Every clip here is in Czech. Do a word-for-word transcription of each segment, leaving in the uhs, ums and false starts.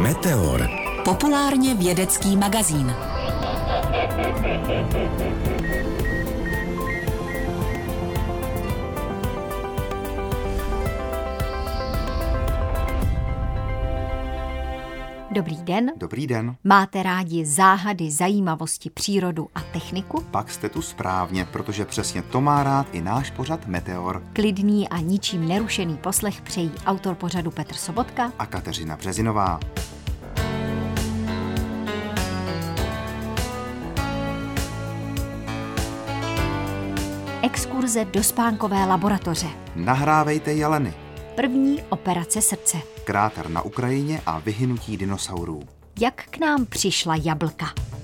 Meteor. Populárně vědecký magazín. Dobrý den. Dobrý den. Máte rádi záhady, zajímavosti, přírodu a techniku? Pak jste tu správně, protože přesně to má rád i náš pořad Meteor. Klidný a ničím nerušený poslech přejí autor pořadu Petr Sobotka a Kateřina Březinová. Exkurze do spánkové laboratoře. Nahrávejte jeleny. První operace srdce. Kráter na Ukrajině a vyhynutí dinosaurů. Jak k nám přišla jablka?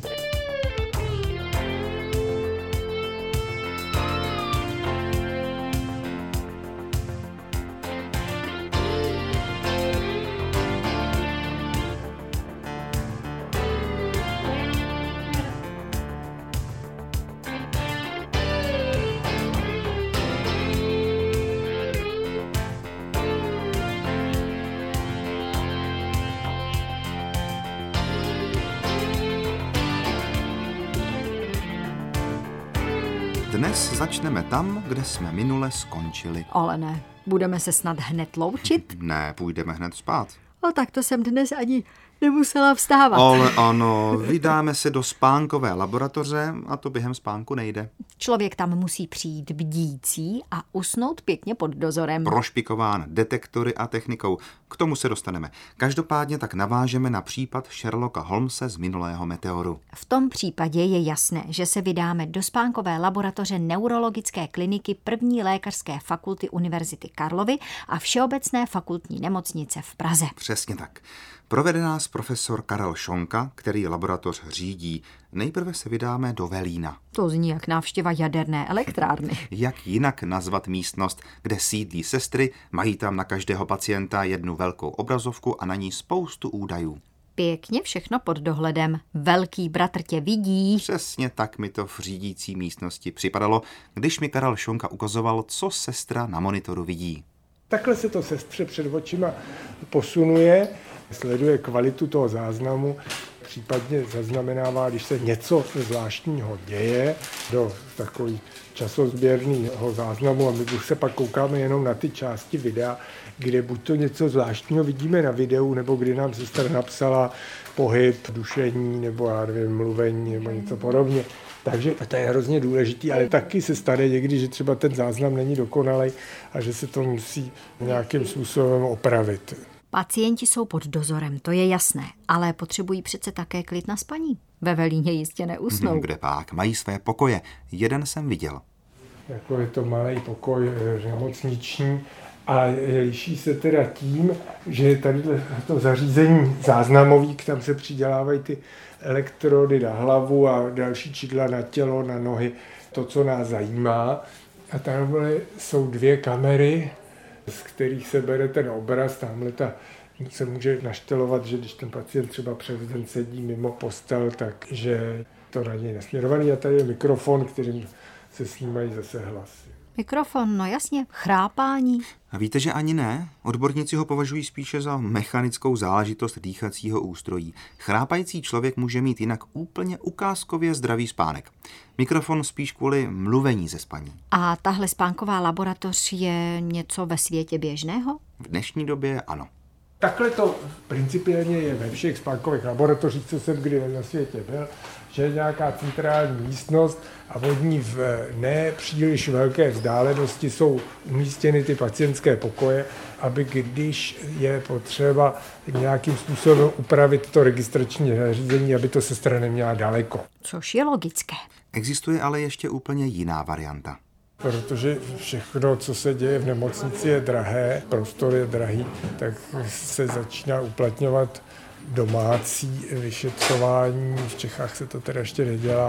Dnes začneme tam, kde jsme minule skončili. Ale ne, budeme se snad hned loučit? Ne, půjdeme hned spát. O, tak to jsem dnes ani nemusela vstávat. Ale ano, vydáme se do spánkové laboratoře a to během spánku nejde. Člověk tam musí přijít bdící a usnout pěkně pod dozorem. Prošpikován detektory a technikou. K tomu se dostaneme. Každopádně tak navážeme na případ Sherlocka Holmese z minulého Meteoru. V tom případě je jasné, že se vydáme do spánkové laboratoře neurologické kliniky první lékařské fakulty Univerzity Karlovy a Všeobecné fakultní nemocnice v Praze. Přesně tak. Provede nás profesor Karel Šonka, který laboratoř řídí. Nejprve se vydáme do Velína. To zní jak návštěva jaderné elektrárny. Jak jinak nazvat místnost, kde sídlí sestry, mají tam na každého pacienta jednu velkou obrazovku a na ní spoustu údajů. Pěkně všechno pod dohledem. Velký bratr tě vidí. Přesně tak mi to v řídící místnosti připadalo, když mi Karel Šonka ukazoval, co sestra na monitoru vidí. Takhle se to sestře před očima posunuje, sleduje kvalitu toho záznamu, případně zaznamenává, když se něco zvláštního děje do takový časozběrného záznamu a my už se pak koukáme jenom na ty části videa, kde buď to něco zvláštního vidíme na videu, nebo kdy nám sestra napsala pohyb, dušení, nebo já nevím, mluvení, nebo něco podobně. Takže to je hrozně důležitý, ale taky se stane někdy, že třeba ten záznam není dokonalý a že se to musí nějakým způsobem opravit. Pacienti jsou pod dozorem, to je jasné, ale potřebují přece také klid na spaní. Ve Velíně jistě neusnou. Hmm, kde pak? Mají své pokoje. Jeden jsem viděl. Jako je to malý pokoj nemocniční a liší se teda tím, že tady to zařízení záznamový, tam se přidělávají ty elektrody na hlavu a další čidla na tělo, na nohy, to, co nás zajímá. A tamhle jsou dvě kamery, z kterých se bere ten obraz. Tamhle ta se může naštelovat, že když ten pacient třeba přes den sedí mimo postel, takže to na něj nasměrovaný. A tady je mikrofon, kterým se snímají zase hlasy. Mikrofon, no jasně, chrápání. A víte, že ani ne? Odborníci ho považují spíše za mechanickou záležitost dýchacího ústrojí. Chrápající člověk může mít jinak úplně ukázkově zdravý spánek. Mikrofon spíš kvůli mluvení ze spaní. A tahle spánková laboratoř je něco ve světě běžného? V dnešní době ano. Takhle to principiálně je ve všech spánkových laboratořích, co jsem kdy na světě byl, že je nějaká centrální místnost a od ní v ne příliš velké vzdálenosti jsou umístěny ty pacientské pokoje, aby když je potřeba nějakým způsobem upravit to registrační zařízení, aby to sestra neměla daleko. Což je logické. Existuje ale ještě úplně jiná varianta. Protože všechno, co se děje v nemocnici, je drahé, prostor je drahý, tak se začíná uplatňovat domácí vyšetřování. V Čechách se to teda ještě nedělá,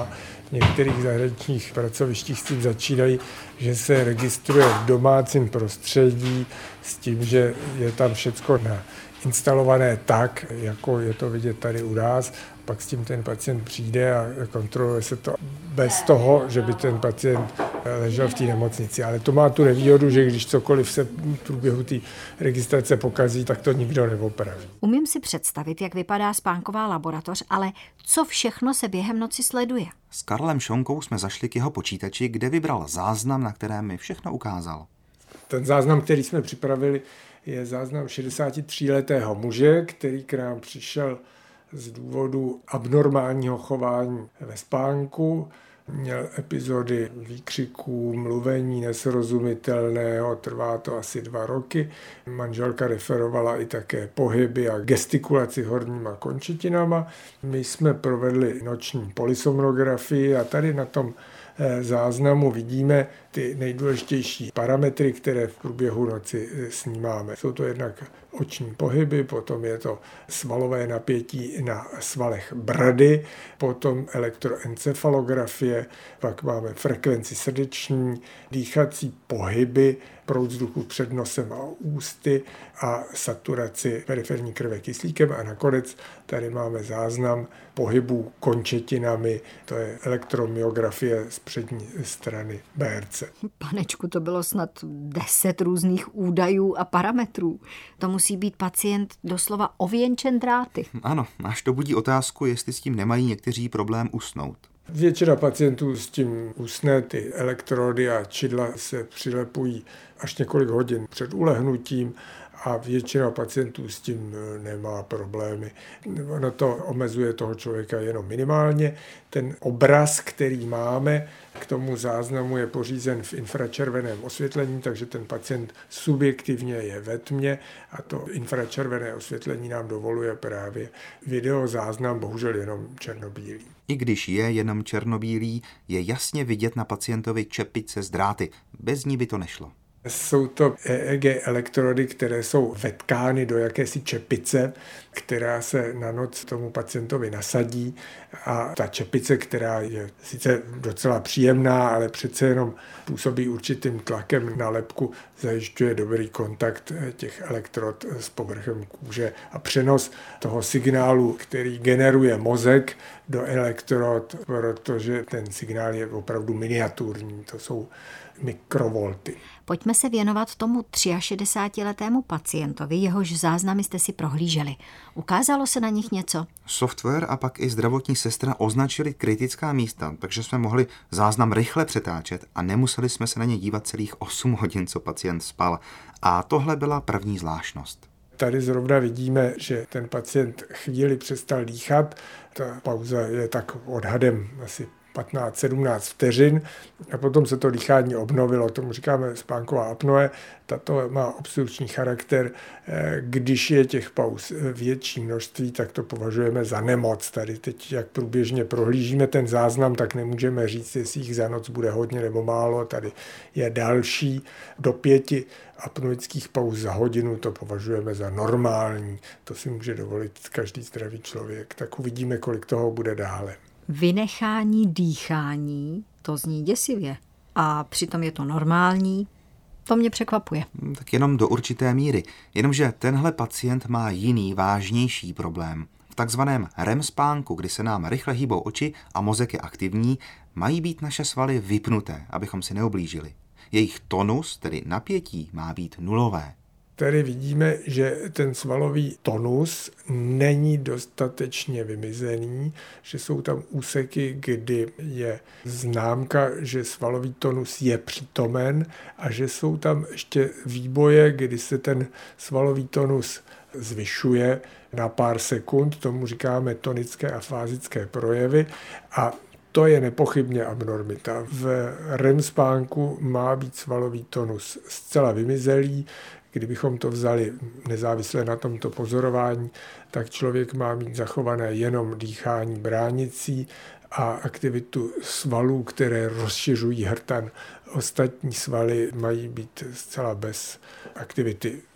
některých zahraničních pracovištích s tím začínají, že se registruje v domácím prostředí s tím, že je tam všecko instalované tak, jako je to vidět tady u nás. Pak s tím ten pacient přijde a kontroluje se to bez toho, že by ten pacient ležel v té nemocnici. Ale to má tu nevýhodu, že když cokoliv se v průběhu té registrace pokazí, tak to nikdo neopraví. Umím si představit, jak vypadá spánková laboratoř, ale co všechno se během noci sleduje? S Karlem Šonkou jsme zašli k jeho počítači, kde vybral záznam, na kterém mi všechno ukázal. Ten záznam, který jsme připravili, je záznam šedesátitříletého muže, který k nám přišel z důvodu abnormálního chování ve spánku. Měl epizody výkřiků, mluvení nesrozumitelného, trvá to asi dva roky. Manželka referovala i také pohyby a gestikulaci horníma končetinama. My jsme provedli noční polysomnografii a tady na tom záznamu vidíme ty nejdůležitější parametry, které v průběhu noci snímáme. Jsou to jednak oční pohyby, potom je to svalové napětí na svalech brady, potom elektroencefalografie, pak máme frekvenci srdeční, dýchací pohyby, proud vzduchu před nosem a ústy a saturaci periferní krve kyslíkem a nakonec tady máme záznam pohybů končetinami, to je elektromyografie z přední strany bé er cé. Panečku, to bylo snad deset různých údajů a parametrů. To musí být pacient doslova ověnčen dráty. Ano, až to budí otázku, jestli s tím nemají někteří problém usnout. Většina pacientů s tím usne, ty elektrody a čidla se přilepují až několik hodin před ulehnutím a většina pacientů s tím nemá problémy. Ono to omezuje toho člověka jenom minimálně. Ten obraz, který máme, k tomu záznamu je pořízen v infračerveném osvětlení, takže ten pacient subjektivně je ve tmě a to infračervené osvětlení nám dovoluje právě videozáznam, bohužel jenom černobílý. I když je jenom černobílý, je jasně vidět na pacientovi čepice z dráty. Bez ní by to nešlo. Jsou to é é gé elektrody, které jsou vetkány do jakési čepice, která se na noc tomu pacientovi nasadí a ta čepice, která je sice docela příjemná, ale přece jenom působí určitým tlakem na lebku, zajišťuje dobrý kontakt těch elektrod s povrchem kůže a přenos toho signálu, který generuje mozek do elektrod, protože ten signál je opravdu miniaturní, to jsou mikrovolty. Pojďme se věnovat tomu šedesátiletému pacientovi, jehož záznamy jste si prohlíželi. Ukázalo se na nich něco? Software a pak i zdravotní sestra označili kritická místa, takže jsme mohli záznam rychle přetáčet a nemuseli jsme se na ně dívat celých osm hodin, co pacient spal. A tohle byla první zvláštnost. Tady zrovna vidíme, že ten pacient chvíli přestal dýchat. Ta pauza je tak odhadem asi patnáct sedmnáct vteřin a potom se to dýchání obnovilo, tomu říkáme spánková apnoe. Tato má obstrukční charakter. Když je těch pauz větší množství, tak to považujeme za nemoc. Tady teď, jak průběžně prohlížíme ten záznam, tak nemůžeme říct, jestli jich za noc bude hodně nebo málo. Tady je další do pěti apnoických pauz za hodinu, to považujeme za normální. To si může dovolit každý zdravý člověk. Tak uvidíme, kolik toho bude dále. Vynechání dýchání, to zní děsivě. A přitom je to normální, to mě překvapuje. Tak jenom do určité míry. Jenomže tenhle pacient má jiný, vážnější problém. V takzvaném R E M spánku, kdy se nám rychle hýbou oči a mozek je aktivní, mají být naše svaly vypnuté, abychom si neublížili. Jejich tonus, tedy napětí, má být nulové. Tady vidíme, že ten svalový tonus není dostatečně vymizený, že jsou tam úseky, kdy je známka, že svalový tonus je přítomen a že jsou tam ještě výboje, kdy se ten svalový tonus zvyšuje na pár sekund, tomu říkáme tonické a fázické projevy a to je nepochybně abnormita. V R E M spánku má být svalový tonus zcela vymizelý. Kdybychom to vzali nezávisle na tomto pozorování, tak člověk má mít zachované jenom dýchání bránicí a aktivitu svalů, které rozšiřují hrtan. Ostatní svaly mají být zcela bez aktivity.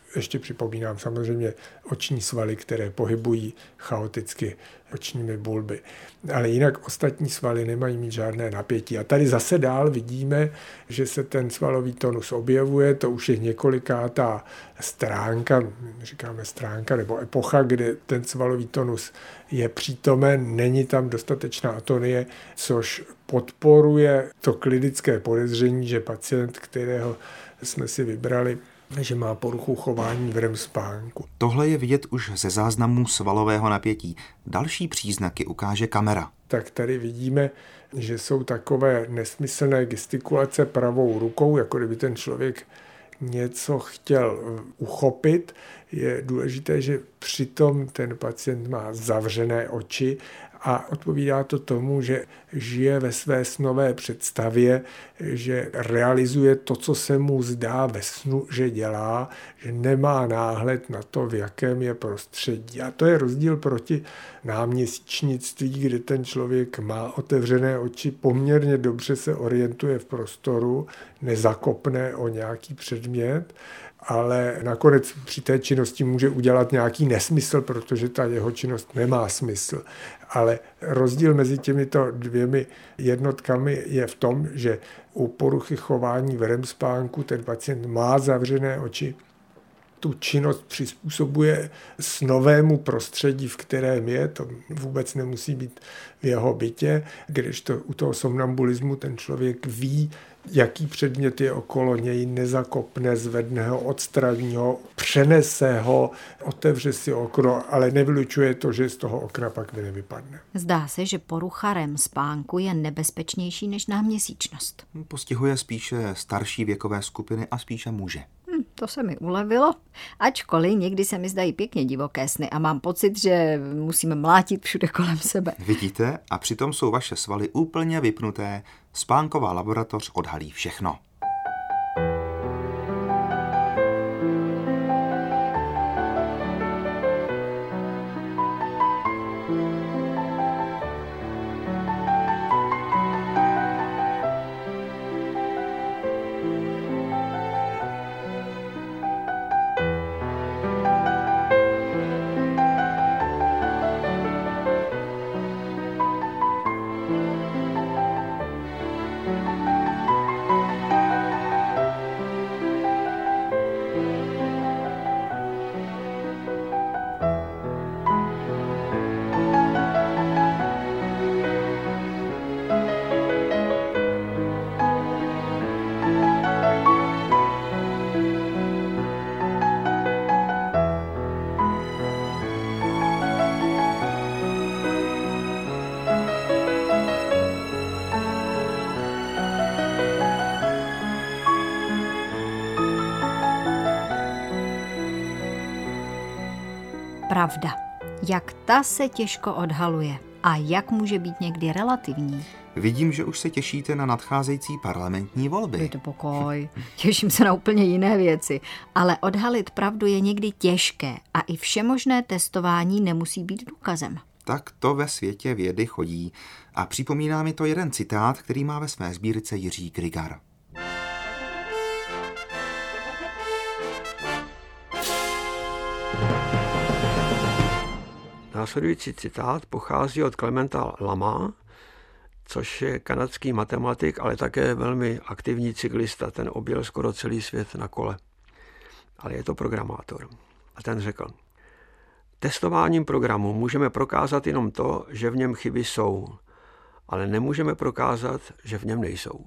Ještě připomínám samozřejmě oční svaly, které pohybují chaoticky očními bulby. Ale jinak ostatní svaly nemají mít žádné napětí. A tady zase dál vidíme, že se ten svalový tonus objevuje. To už je několikátá stránka, říkáme stránka nebo epocha, kde ten svalový tonus je přítomen. Není tam dostatečná atonie, což podporuje to klinické podezření, že pacient, kterého jsme si vybrali, že má poruchu chování v R E M spánku. Tohle je vidět už ze záznamů svalového napětí. Další příznaky ukáže kamera. Tak tady vidíme, že jsou takové nesmyslné gestikulace pravou rukou, jako kdyby ten člověk něco chtěl uchopit. Je důležité, že přitom ten pacient má zavřené oči a odpovídá to tomu, že žije ve své snové představě, že realizuje to, co se mu zdá ve snu, že dělá, že nemá náhled na to, v jakém je prostředí. A to je rozdíl proti náměsíčnictví, kde ten člověk má otevřené oči, poměrně dobře se orientuje v prostoru, nezakopne o nějaký předmět, ale nakonec při té činnosti může udělat nějaký nesmysl, protože ta jeho činnost nemá smysl. Ale rozdíl mezi těmito dvěmi jednotkami je v tom, že u poruchy chování v R E M spánku ten pacient má zavřené oči, tu činnost přizpůsobuje snovému prostředí, v kterém je, to vůbec nemusí být v jeho bytě, kdežto u toho somnambulismu ten člověk ví, jaký předmět je okolo něj, nezakopne, zvedne ho, odstraní ho, přenese ho, otevře si okno, ale nevylučuje to, že z toho okna pak nevypadne. Zdá se, že porucha R E M spánku je nebezpečnější než náměsíčnost. Postihuje spíše starší věkové skupiny a spíše muže. Hm, to se mi ulevilo, ačkoliv někdy se mi zdají pěkně divoké sny a mám pocit, že musíme mlátit všude kolem sebe. Vidíte? A přitom jsou vaše svaly úplně vypnuté. Spánková laboratoř odhalí všechno. Pravda. Jak ta se těžko odhaluje a jak může být někdy relativní. Vidím, že už se těšíte na nadcházející parlamentní volby. Dejte pokoj. Těším se na úplně jiné věci. Ale odhalit pravdu je někdy těžké a i všemožné testování nemusí být důkazem. Tak to ve světě vědy chodí. A připomíná mi to jeden citát, který má ve své sbírce Jiří Krygar. Následující citát pochází od Clementa Lama, což je kanadský matematik, ale také velmi aktivní cyklista. Ten objel skoro celý svět na kole. Ale je to programátor. A ten řekl, testováním programu můžeme prokázat jenom to, že v něm chyby jsou, ale nemůžeme prokázat, že v něm nejsou.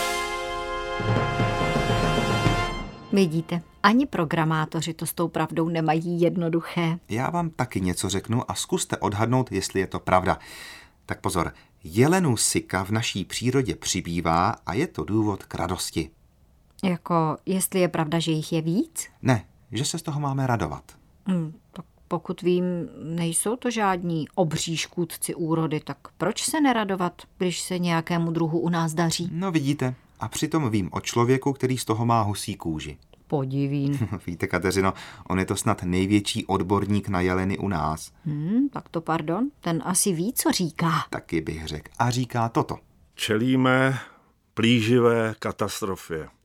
Vidíte, ani programátoři to s tou pravdou nemají jednoduché. Já vám taky něco řeknu a zkuste odhadnout, jestli je to pravda. Tak pozor, jelenů sika v naší přírodě přibývá a je to důvod k radosti. Jako, jestli je pravda, že jich je víc? Ne, že se z toho máme radovat. Hmm, tak pokud vím, nejsou to žádní obří škůdci úrody, tak proč se neradovat, když se nějakému druhu u nás daří? No vidíte, a přitom vím o člověku, který z toho má husí kůži. Podivín. Víte, Kateřino, on je to snad největší odborník na jeleny u nás. Hmm, tak to pardon, ten asi ví, co říká. Taky bych řekl. A říká toto. Čelíme plíživé katastrofě.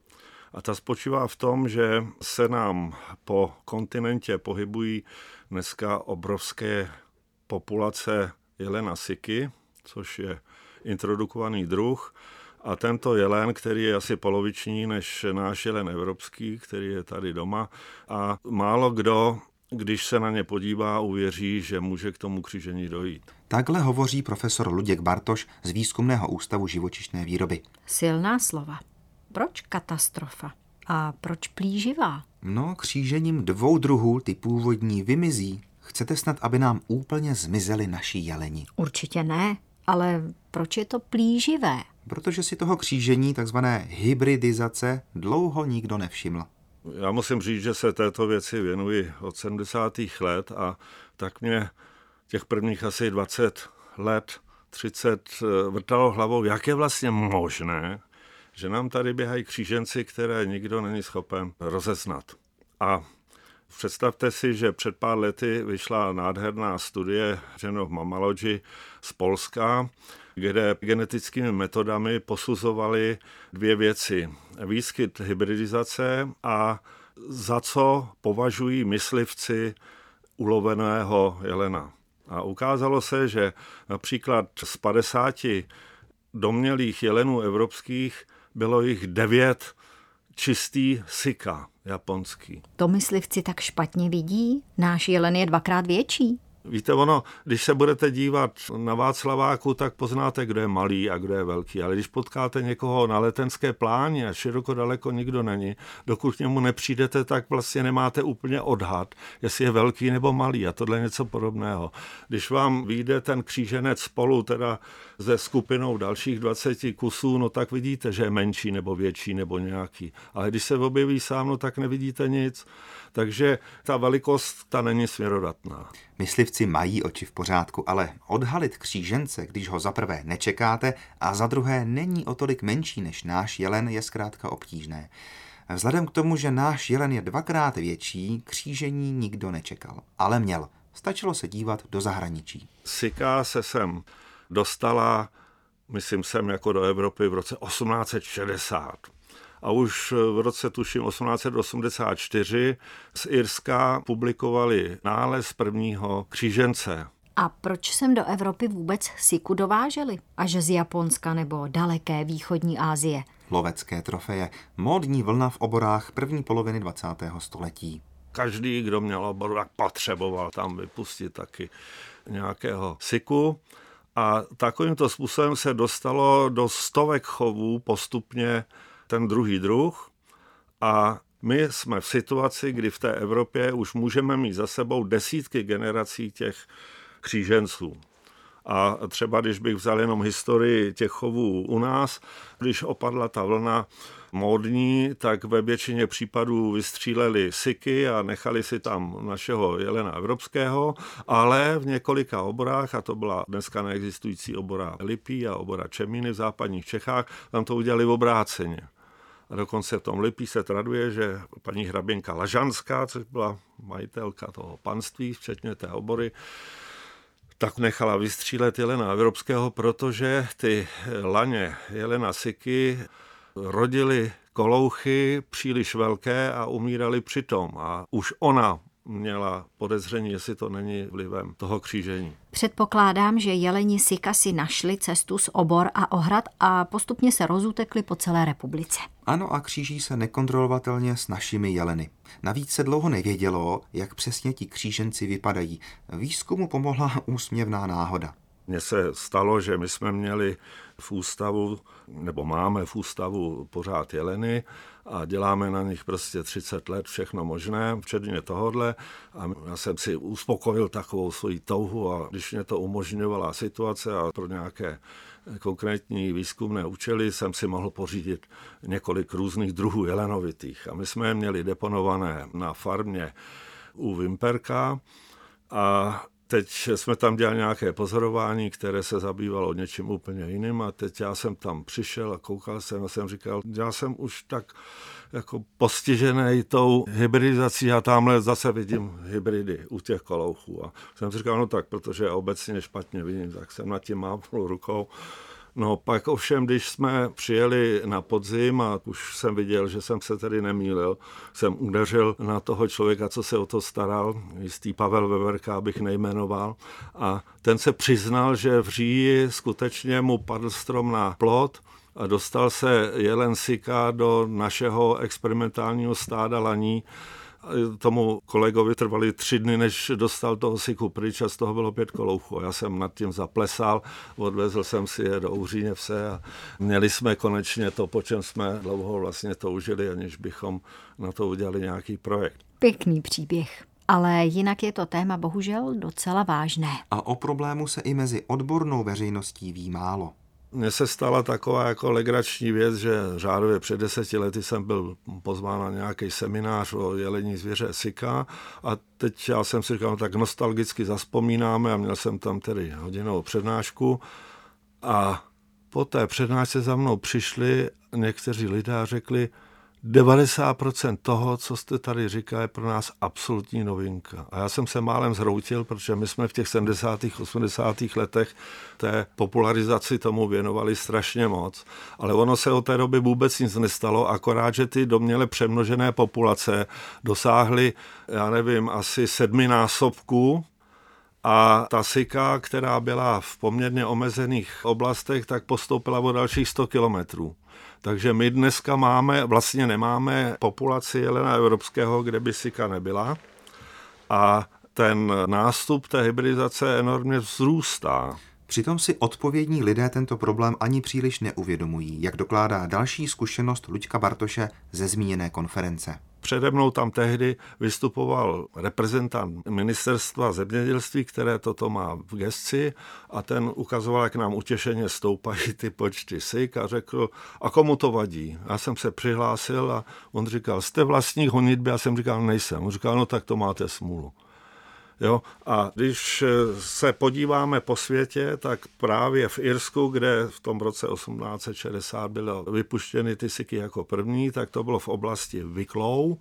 A ta spočívá v tom, že se nám po kontinentě pohybují dneska obrovské populace jelena siky, což je introdukovaný druh. A tento jelen, který je asi poloviční než náš jelen evropský, který je tady doma, a málo kdo, když se na ně podívá, uvěří, že může k tomu křížení dojít. Takhle hovoří profesor Luděk Bartoš z Výzkumného ústavu živočišné výroby. Silná slova. Proč katastrofa? A proč plíživá? No, křížením dvou druhů ty původní vymizí. Chcete snad, aby nám úplně zmizeli naši jeleni? Určitě ne, ale proč je to plíživé? Protože si toho křížení, takzvané hybridizace, dlouho nikdo nevšiml. Já musím říct, že se této věci věnuji od sedmdesátých let a tak mě těch prvních asi dvacet let, třicet vrtalo hlavou, jak je vlastně možné, že nám tady běhají kříženci, které nikdo není schopen rozeznat. A představte si, že před pár lety vyšla nádherná studie Genome Mammalogy z Polska, kde genetickými metodami posuzovali dvě věci. Výskyt hybridizace a za co považují myslivci uloveného jelena. A ukázalo se, že například z padesáti domnělých jelenů evropských bylo jich devět čistý sika japonský. To myslivci tak špatně vidí? Náš jelen je dvakrát větší. Víte, ono, když se budete dívat na Václaváku, tak poznáte, kdo je malý a kdo je velký. Ale když potkáte někoho na letenské pláni a široko daleko nikdo není, dokud k němu nepřijdete, tak vlastně nemáte úplně odhad, jestli je velký nebo malý. A tohle je něco podobného. Když vám vyjde ten kříženec spolu teda se skupinou dalších dvaceti kusů, no tak vidíte, že je menší nebo větší nebo nějaký. Ale když se objeví sám, no tak nevidíte nic. Takže ta velikost, ta není směrodatná. Myslivci mají oči v pořádku, ale odhalit křížence, když ho za prvé nečekáte a za druhé není o tolik menší než náš jelen, je zkrátka obtížné. Vzhledem k tomu, že náš jelen je dvakrát větší, křížení nikdo nečekal, ale měl. Stačilo se dívat do zahraničí. Sika se sem dostala, myslím sem jako do Evropy v roce osmnáct set šedesát. A už v roce, tuším, osmnáct set osmdesát čtyři z Irska publikovali nález prvního křížence. A proč sem do Evropy vůbec siku dováželi? Až z Japonska nebo daleké východní Asie? Lovecké trofeje, módní vlna v oborách první poloviny dvacátého století. Každý, kdo měl obor, tak potřeboval tam vypustit taky nějakého siku. A takovýmto způsobem se dostalo do stovek chovů postupně ten druhý druh a my jsme v situaci, kdy v té Evropě už můžeme mít za sebou desítky generací těch kříženců. A třeba když bych vzal jenom historii těch chovů u nás, když opadla ta vlna módní, tak ve většině případů vystříleli siky a nechali si tam našeho jelena evropského, ale v několika oborách, a to byla dneska neexistující obora lipí a obora čemíny v západních Čechách, tam to udělali obráceně. A dokonce v tom Lipí se traduje, že paní hraběnka Lažanská, což byla majitelka toho panství, včetně té obory, tak nechala vystřílet jelena evropského, protože ty laně jelena siky rodily kolouchy příliš velké a umírali přitom. A už ona měla podezření, jestli to není vlivem toho křížení. Předpokládám, že jeleni sika si našli cestu z obor a ohrad a postupně se rozutekli po celé republice. Ano, a kříží se nekontrolovatelně s našimi jeleny. Navíc se dlouho nevědělo, jak přesně ti kříženci vypadají. Výzkumu pomohla úsměvná náhoda. Mně se stalo, že my jsme měli v ústavu, nebo máme v ústavu pořád jeleny a děláme na nich prostě třicet let všechno možné, včetně tohodle. A já jsem si uspokojil takovou svoji touhu a když mě to umožňovala situace a pro nějaké konkrétní výzkumné účely jsem si mohl pořídit několik různých druhů jelenovitých. A my jsme je měli deponované na farmě u Vimperka a teď jsme tam dělali nějaké pozorování, které se zabývalo něčím úplně jiným a teď já jsem tam přišel a koukal jsem a jsem říkal, já jsem už tak jako postižený tou hybridizací a tamhle zase vidím hybridy u těch kolouchů. A jsem říkal, no tak, protože obecně špatně vidím, tak jsem nad tím mávnul rukou. No pak ovšem, když jsme přijeli na podzim a už jsem viděl, že jsem se tedy nemýlil, jsem udeřil na toho člověka, co se o to staral, jistý Pavel Veverka, abych nejmenoval, a ten se přiznal, že v říji skutečně mu padl strom na plot a dostal se jelen sika do našeho experimentálního stáda laní. Tomu kolegovi trvali tři dny, než dostal toho siku pryč a z toho bylo pět kolouchů. Já jsem nad tím zaplesal, odvezl jsem si je do Uhříněvse a měli jsme konečně to, po čem jsme dlouho vlastně toužili, aniž bychom na to udělali nějaký projekt. Pěkný příběh. Ale jinak je to téma bohužel docela vážné. A o problému se i mezi odbornou veřejností ví málo. Mně se stala taková jako legrační věc, že řádově před deseti lety jsem byl pozván na nějaký seminář o jelení zvěře sika a teď já jsem si říkal, no, tak nostalgicky zazpomínáme a měl jsem tam tedy hodinovou přednášku a po té přednášce za mnou přišli někteří lidé a řekli, devadesát procent toho, co jste tady říkal, je pro nás absolutní novinka. A já jsem se málem zhroutil, protože my jsme v těch sedmdesátých, osmdesátých letech té popularizaci tomu věnovali strašně moc. Ale ono se od té doby vůbec nic nestalo, akorát, že ty domněle přemnožené populace dosáhly, já nevím, asi sedminásobku. A ta sika, která byla v poměrně omezených oblastech, tak postoupila o dalších sto kilometrů. Takže my dneska máme, vlastně nemáme populaci jelena evropského, kde by sika nebyla. A ten nástup té hybridizace enormně vzrůstá. Přitom si odpovědní lidé tento problém ani příliš neuvědomují, jak dokládá další zkušenost Luďka Bartoše ze zmíněné konference. Přede mnou tam tehdy vystupoval reprezentant ministerstva zemědělství, které toto má v gesci a ten ukazoval, jak nám utěšeně stoupají ty počty sik a řekl, a komu to vadí? Já jsem se přihlásil a on říkal, jste vlastník honitby? Já jsem říkal, nejsem. On říkal, no tak to máte smůlu. Jo? A když se podíváme po světě, tak právě v Irsku, kde v tom roce osmnáct set šedesát bylo vypuštěny ty siky jako první, tak to bylo v oblasti Wicklow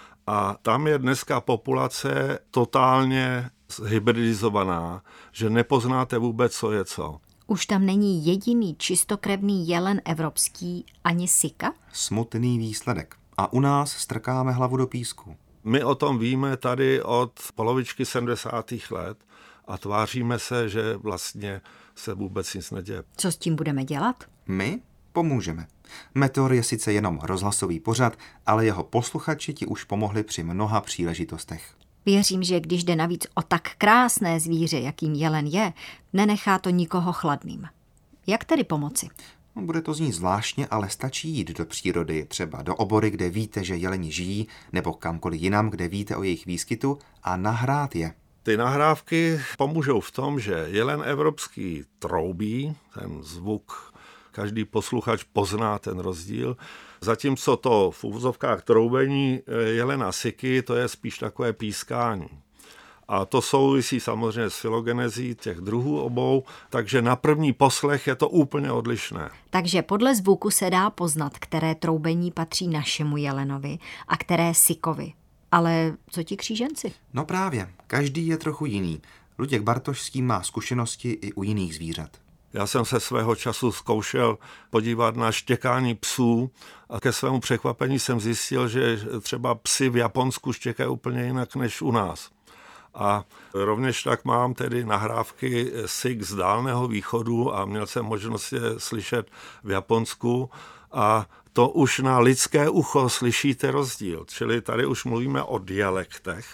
a tam je dneska populace totálně hybridizovaná, že nepoznáte vůbec, co je co. Už tam není jediný čistokrevný jelen evropský ani sika? Smutný výsledek. A u nás strkáme hlavu do písku. My o tom víme tady od polovičky sedmdesátých let a tváříme se, že vlastně se vůbec nic neděje. Co s tím budeme dělat? My pomůžeme. Meteor je sice jenom rozhlasový pořad, ale jeho posluchači ti už pomohli při mnoha příležitostech. Věřím, že když jde navíc o tak krásné zvíře, jakým jelen je, nenechá to nikoho chladným. Jak tedy pomoci? No, bude to znít zvláštně, ale stačí jít do přírody, třeba do obory, kde víte, že jeleni žijí, nebo kamkoliv jinam, kde víte o jejich výskytu a nahrát je. Ty nahrávky pomůžou v tom, že jelen evropský troubí, ten zvuk, každý posluchač pozná ten rozdíl, zatímco to v uvozovkách troubení jelena siky, to je spíš takové pískání. A to souvisí samozřejmě s filogenezí těch druhů obou, takže na první poslech je to úplně odlišné. Takže podle zvuku se dá poznat, které troubení patří našemu jelenovi a které sikovi. Ale co ti kříženci? No právě, každý je trochu jiný. Luděk Bartoš s tím má zkušenosti i u jiných zvířat. Já jsem se svého času zkoušel podívat na štěkání psů a ke svému překvapení jsem zjistil, že třeba psy v Japonsku štěkají úplně jinak než u nás. A rovněž tak mám tedy nahrávky sik z Dálného východu a měl jsem možnost je slyšet v Japonsku a to už na lidské ucho slyšíte rozdíl. Čili tady už mluvíme o dialektech.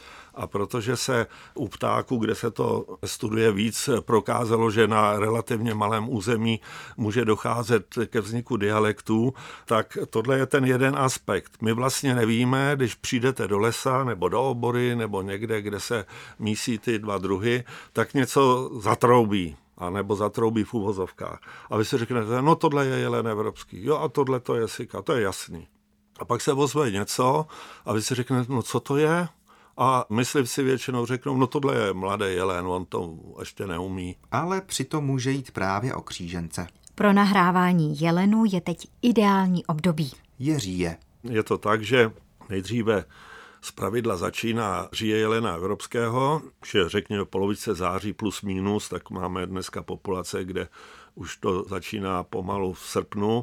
A protože se u ptáků, kde se to studuje víc, prokázalo, že na relativně malém území může docházet ke vzniku dialektů, tak tohle je ten jeden aspekt. My vlastně nevíme, když přijdete do lesa nebo do obory nebo někde, kde se mísí ty dva druhy, tak něco zatroubí. A nebo zatroubí v uvozovkách. A vy si řeknete, no tohle je jelen evropský, jo a tohle to je sika, to je jasný. A pak se ozve něco a vy si řeknete, no co to je? A myslivci většinou řeknou, no tohle je mladý jelen, on to ještě neumí. Ale přitom může jít právě o křížence. Pro nahrávání jelenů je teď ideální období. Je říje. Je to tak, že nejdříve zpravidla začíná říje jelena evropského, už je řekněme polovice září plus minus, tak máme dneska populace, kde už to začíná pomalu v srpnu.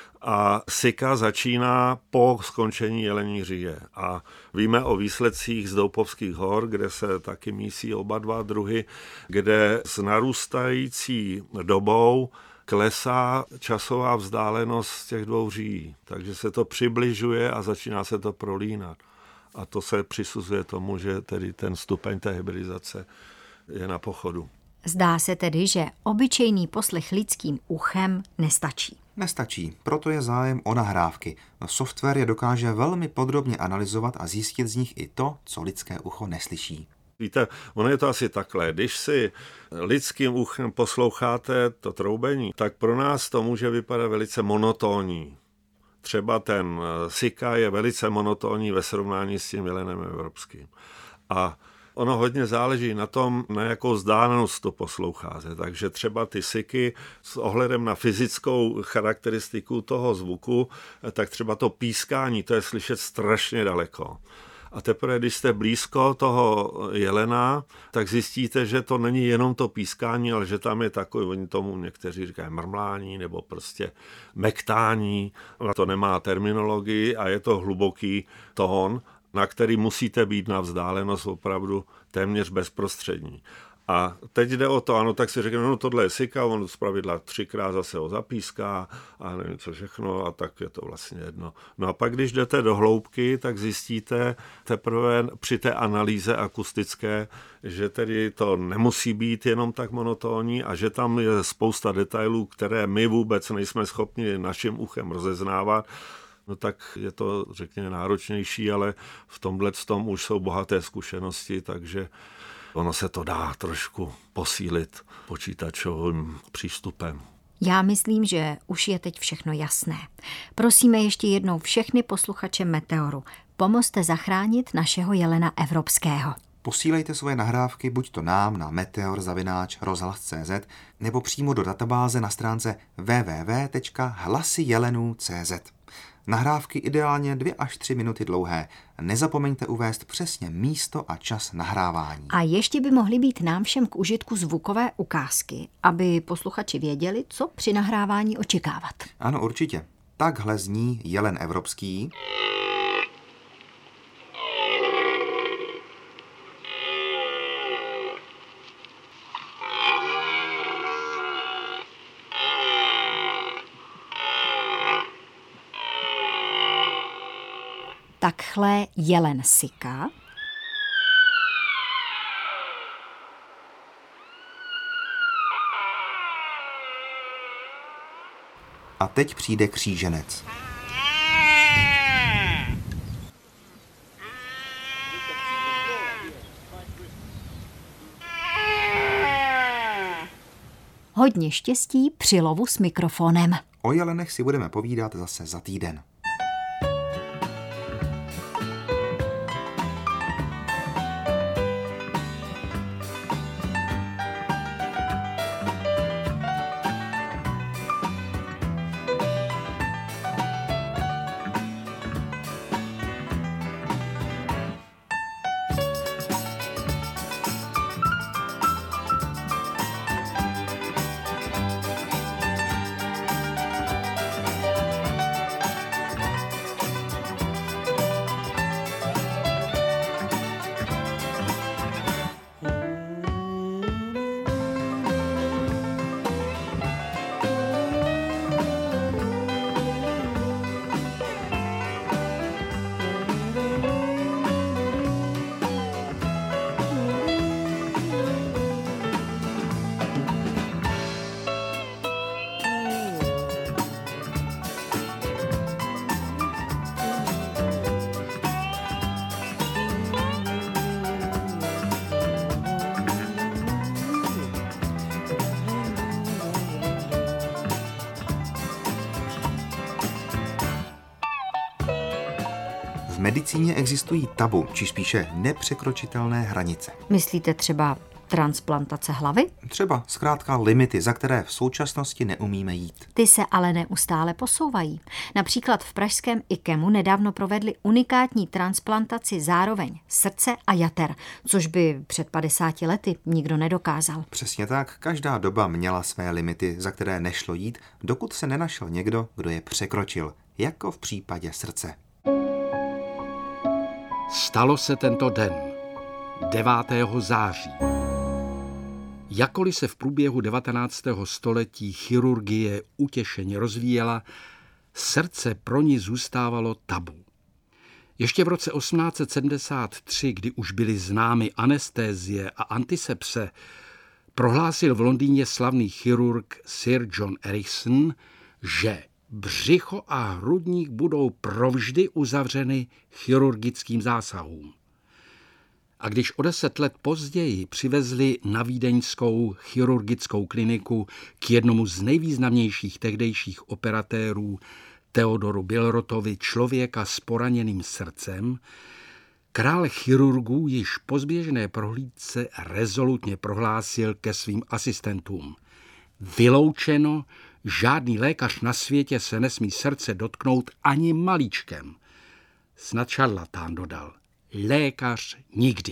A sika začíná po skončení jelení říje. A víme o výsledcích z Doupovských hor, kde se taky mísí oba dva druhy, kde s narůstající dobou klesá časová vzdálenost těch dvou říjí. Takže se to přibližuje a začíná se to prolínat. A to se přisuzuje tomu, že tedy ten stupeň té hybridizace je na pochodu. Zdá se tedy, že obyčejný poslech lidským uchem nestačí. Nestačí, proto je zájem o nahrávky. Software je dokáže velmi podrobně analyzovat a zjistit z nich i to, co lidské ucho neslyší. Víte, ono je to asi takhle. Když si lidským uchem posloucháte to troubení, tak pro nás to může vypadat velice monotónní. Třeba ten sika je velice monotónní ve srovnání s tím jelenem evropským. A ono hodně záleží na tom, na jakou vzdálenost to posloucháte. Takže třeba ty siky s ohledem na fyzickou charakteristiku toho zvuku, tak třeba to pískání, to je slyšet strašně daleko. A teprve, když jste blízko toho jelena, tak zjistíte, že to není jenom to pískání, ale že tam je takový, oni tomu někteří říkají mrmlání nebo prostě mektání. A to nemá terminologii a je to hluboký tón, na který musíte být na vzdálenost opravdu téměř bezprostřední. A teď jde o to, ano, tak si řekne, no tohle je sika, on zpravidla třikrát zase ho zapíská a nevím co všechno a tak je to vlastně jedno. No a pak, když jdete do hloubky, tak zjistíte teprve při té analýze akustické, že tedy to nemusí být jenom tak monotónní a že tam je spousta detailů, které my vůbec nejsme schopni naším uchem rozeznávat. No tak je to, řekněme, náročnější, ale v tomhle tom už jsou bohaté zkušenosti, takže ono se to dá trošku posílit počítačovým přístupem. Já myslím, že už je teď všechno jasné. Prosíme ještě jednou všechny posluchače Meteoru. Pomozte zachránit našeho jelena evropského. Posílejte svoje nahrávky buď to nám na meteor zavináč rozhlas tečka cé zet nebo přímo do databáze na stránce w w w tečka hlasy jelenů tečka cé zet. Nahrávky ideálně dvě až tři minuty dlouhé. Nezapomeňte uvést přesně místo a čas nahrávání. A ještě by mohly být nám všem k užitku zvukové ukázky, aby posluchači věděli, co při nahrávání očekávat. Ano, určitě. Takhle zní jelen evropský. Takhle jelen sika. A teď přijde kříženec. Hodně štěstí při lovu s mikrofonem. O jelenech si budeme povídat zase za týden. V medicíně existují tabu, či spíše nepřekročitelné hranice. Myslíte třeba Transplantace hlavy? Třeba zkrátka limity, za které v současnosti neumíme jít. Ty se ale neustále posouvají. Například v pražském IKEMu nedávno provedli unikátní transplantaci zároveň srdce a jater, což by před padesáti lety nikdo nedokázal. Přesně tak, každá doba měla své limity, za které nešlo jít, dokud se nenašel někdo, kdo je překročil, jako v případě srdce. Stalo se tento den, devátého září. Jakkoliv se v průběhu devatenáctého století chirurgie utěšeně rozvíjela, srdce pro ní zůstávalo tabu. Ještě v roce osmnáct set sedmdesát tři, kdy už byly známy anestézie a antisepse, prohlásil v Londýně slavný chirurg Sir John Ericsson, že břicho a hrudník budou provždy uzavřeny chirurgickým zásahům. A když o deset let později přivezli na vídeňskou chirurgickou kliniku k jednomu z nejvýznamnějších tehdejších operatérů, Theodoru Billrotovi, člověka s poraněným srdcem, král chirurgů již po zběžné prohlídce rezolutně prohlásil ke svým asistentům: vyloučeno, žádný lékař na světě se nesmí srdce dotknout ani malíčkem. Snad šarlatán dodal: lékař nikdy.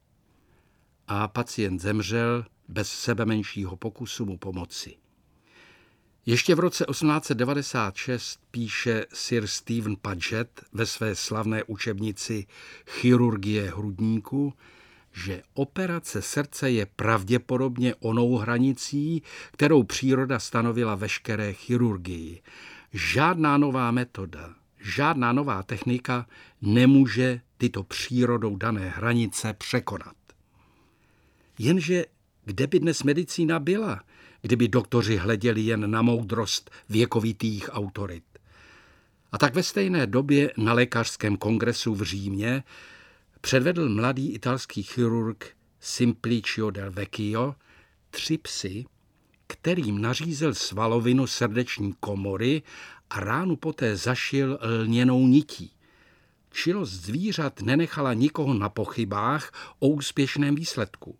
A pacient zemřel bez sebemenšího pokusu mu pomoci. Ještě v roce osmnáct set devadesát šest píše Sir Stephen Paget ve své slavné učebnici Chirurgie hrudníku, že operace srdce je pravděpodobně onou hranicí, kterou příroda stanovila veškeré chirurgii. Žádná nová metoda, žádná nová technika nemůže tyto přírodou dané hranice překonat. Jenže kde by dnes medicína byla, kdyby doktoři hleděli jen na moudrost věkovitých autorit? A tak ve stejné době na lékařském kongresu v Římě předvedl mladý italský chirurg Simplicio del Vecchio tři psy, kterým nařízl svalovinu srdeční komory a ránu poté zašil lněnou nití. Čilost zvířat nenechala nikoho na pochybách o úspěšném výsledku.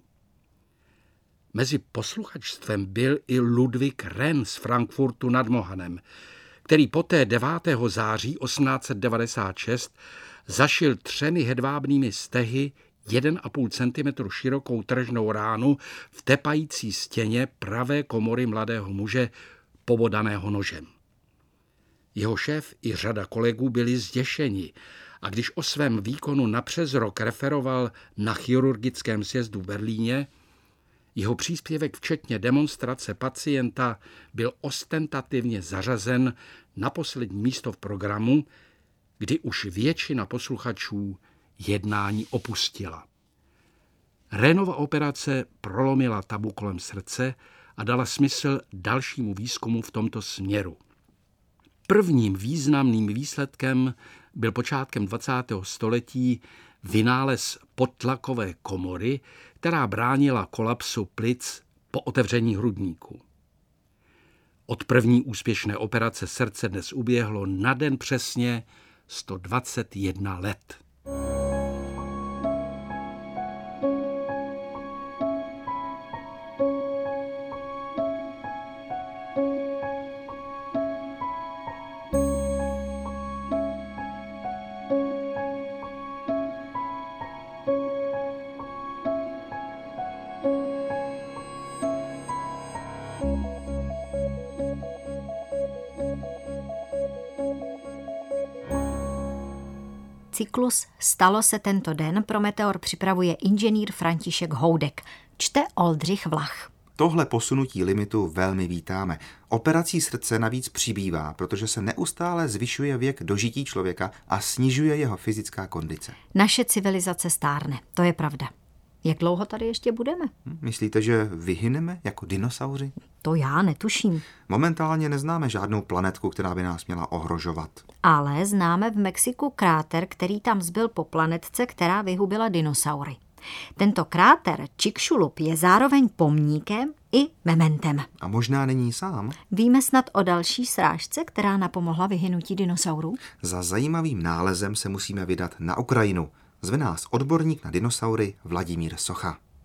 Mezi posluchačstvem byl i Ludwig Renn z Frankfurtu nad Mohanem, který poté devátého září osmnáct set devadesát šest zašil třemi hedvábnými stehy jeden a půl centimetru širokou tržnou ránu v tepající stěně pravé komory mladého muže pobodaného nožem. Jeho šéf i řada kolegů byli zděšeni a když o svém výkonu napřes rok referoval na chirurgickém sjezdu v Berlíně, jeho příspěvek včetně demonstrace pacienta byl ostentativně zařazen na poslední místo v programu, kdy už většina posluchačů jednání opustila. Rennova operace prolomila tabu kolem srdce a dala smysl dalšímu výzkumu v tomto směru. Prvním významným výsledkem byl počátkem dvacátého století vynález podtlakové komory, která bránila kolapsu plic po otevření hrudníku. Od první úspěšné operace srdce dnes uběhlo na den přesně sto dvacet jedna let. Cyklus Stalo se tento den pro Meteor připravuje inženýr František Houdek. Čte Oldřich Vlach. Tohle posunutí limitu velmi vítáme. Operací srdce navíc přibývá, protože se neustále zvyšuje věk dožití člověka a snižuje jeho fyzická kondice. Naše civilizace stárne, to je pravda. Jak dlouho tady ještě budeme? Myslíte, že vyhyneme jako dinosauři? To já netuším. Momentálně neznáme žádnou planetku, která by nás měla ohrožovat. Ale známe v Mexiku kráter, který tam zbyl po planetce, která vyhubila dinosaury. Tento kráter Chicxulub je zároveň pomníkem i mementem. A možná není sám. Víme snad o další srážce, která napomohla vyhynutí dinosaurů? Za zajímavým nálezem se musíme vydat na Ukrajinu. Zve nás odborník na dinosaury Vladimír Socha.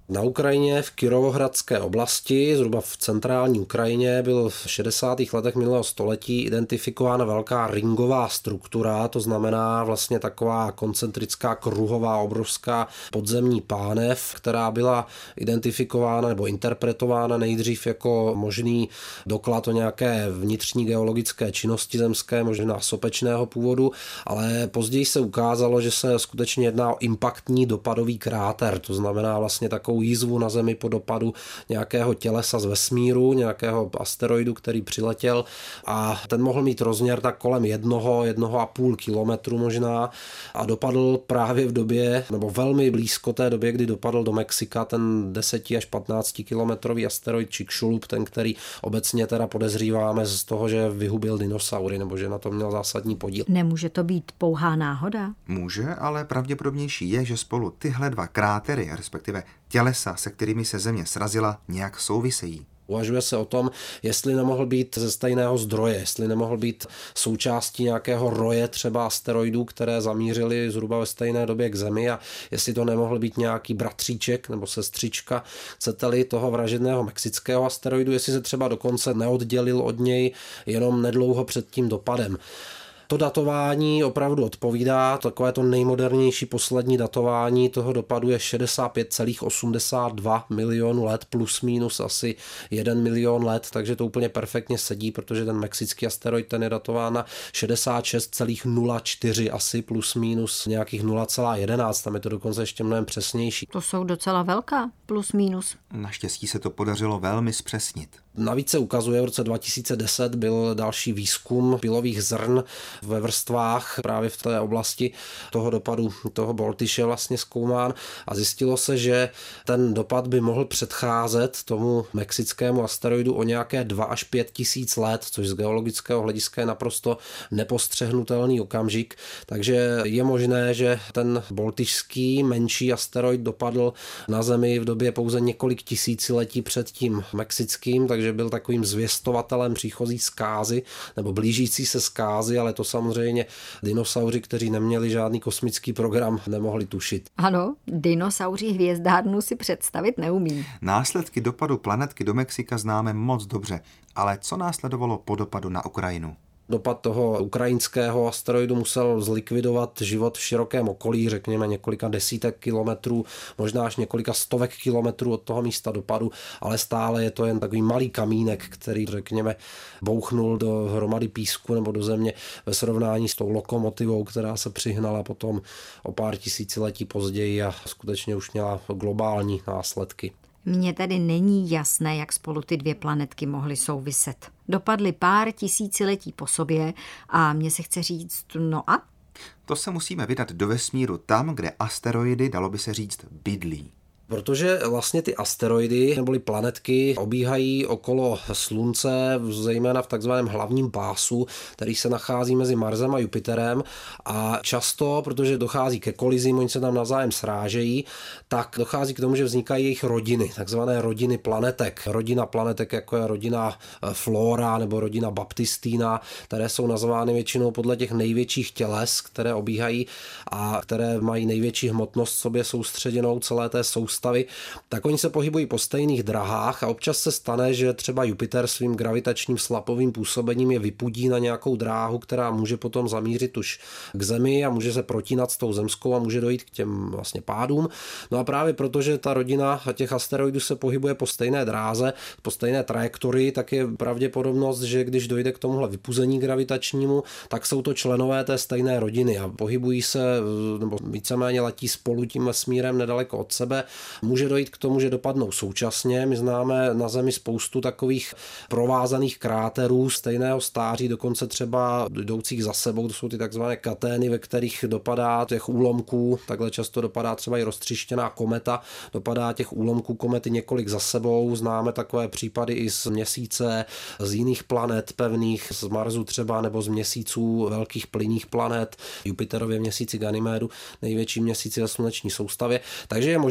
Na Ukrajině v Kirovohradské oblasti, zhruba v centrální Ukrajině, byl v šedesátých letech minulého století identifikována velká ringová struktura, to znamená vlastně taková koncentrická kruhová obrovská podzemní pánev, která byla identifikována nebo interpretována nejdřív jako možný doklad o nějaké vnitřní geologické činnosti zemské, možná sopečného původu, ale později se ukázalo, že se skutečně jedná o impaktní dopadový kráter, to znamená vlastně takovou jízvu na Zemi po dopadu nějakého tělesa z vesmíru, nějakého asteroidu, který přiletěl, a ten mohl mít rozměr tak kolem jednoho, jednoho a půl kilometru možná, a dopadl právě v době, nebo velmi blízko té době, kdy dopadl do Mexika ten deset až patnáct kilometrový asteroid Chicxulub, ten, který obecně teda podezříváme z toho, že vyhubil dinosaury, nebo že na to měl zásadní podíl. Nemůže to být pouhá náhoda? Může, ale pravděpodobnější je, že spolu tyhle dva krátery, respektive tělesa, se kterými se Země srazila, nějak souvisejí. Uvažuje se o tom, jestli nemohl být ze stejného zdroje, jestli nemohl být součástí nějakého roje třeba asteroidů, které zamířily zhruba ve stejné době k Zemi, a jestli to nemohl být nějaký bratříček nebo sestřička, chcete-li, toho vražedného mexického asteroidu, jestli se třeba dokonce neoddělil od něj jenom nedlouho před tím dopadem. To datování opravdu odpovídá, takové to nejmodernější poslední datování toho dopadu je šedesát pět celá osmdesát dva milionu let, plus minus asi jeden milion let, takže to úplně perfektně sedí, protože ten mexický asteroid, ten je datován na šedesát šest celá nula čtyři asi, plus minus nějakých nula celá jedenáct, tam je to dokonce ještě mnohem přesnější. To jsou docela velká plus minus. Naštěstí se to podařilo velmi zpřesnit. Navíc se ukazuje, v roce dva tisíce deset byl další výzkum pilových zrn ve vrstvách právě v té oblasti toho dopadu toho Boltyše vlastně zkoumán, a zjistilo se, že ten dopad by mohl předcházet tomu mexickému asteroidu o nějaké dva až pět tisíc let, což z geologického hlediska je naprosto nepostřehnutelný okamžik, takže je možné, že ten boltyšský menší asteroid dopadl na Zemi v době pouze několik tisíciletí před tím mexickým, takže byl takovým zvěstovatelem příchozí zkázy nebo blížící se zkázy, ale to samozřejmě dinosauři, kteří neměli žádný kosmický program, nemohli tušit. Ano, dinosauří hvězdárnu si představit neumí. Následky dopadu planetky do Mexika známe moc dobře, ale co následovalo po dopadu na Ukrajinu? Dopad toho ukrajinského asteroidu musel zlikvidovat život v širokém okolí, řekněme několika desítek kilometrů, možná až několika stovek kilometrů od toho místa dopadu, ale stále je to jen takový malý kamínek, který, řekněme, bouchnul do hromady písku nebo do země ve srovnání s tou lokomotivou, která se přihnala potom o pár tisíciletí později a skutečně už měla globální následky. Mně tedy není jasné, jak spolu ty dvě planetky mohly souviset. Dopadly pár tisíciletí po sobě a mně se chce říct, no a? To se musíme vydat do vesmíru tam, kde asteroidy, dalo by se říct, bydlí. Protože vlastně ty asteroidy neboli planetky obíhají okolo Slunce, zejména v takzvaném hlavním pásu, který se nachází mezi Marsem a Jupiterem, a často, protože dochází ke kolizím, oni se tam navzájem srážejí, tak dochází k tomu, že vznikají jejich rodiny, takzvané rodiny planetek. Rodina planetek, jako je rodina Flora nebo rodina Baptistina, které jsou nazvány většinou podle těch největších těles, které obíhají a které mají největší hmotnost v sobě soustředěnou celé té soustavy. Tak oni se pohybují po stejných drahách a občas se stane, že třeba Jupiter svým gravitačním slapovým působením je vypudí na nějakou dráhu, která může potom zamířit už k Zemi a může se protínat s tou zemskou a může dojít k těm vlastně pádům. No a právě protože ta rodina těch asteroidů se pohybuje po stejné dráze, po stejné trajektorii, tak je pravděpodobnost, že když dojde k tomuhle vypuzení gravitačnímu, tak jsou to členové té stejné rodiny a pohybují se nebo víceméně letí spolu tím vesmírem nedaleko od sebe. Může dojít k tomu, že dopadnou současně. My známe na Zemi spoustu takových provázaných kráterů stejného stáří, dokonce třeba jdoucích za sebou, to jsou ty takzvané katény, ve kterých dopadá těch úlomků, takhle často dopadá třeba i roztříštěná kometa, dopadá těch úlomků komety několik za sebou. Známe takové případy i z Měsíce, z jiných planet pevných, z Marsu třeba, nebo z měsíců velkých plynných planet, Jupiterově měsíci Ganymedu, největší měsíci ve sluneční soustavě. Takže je možné, že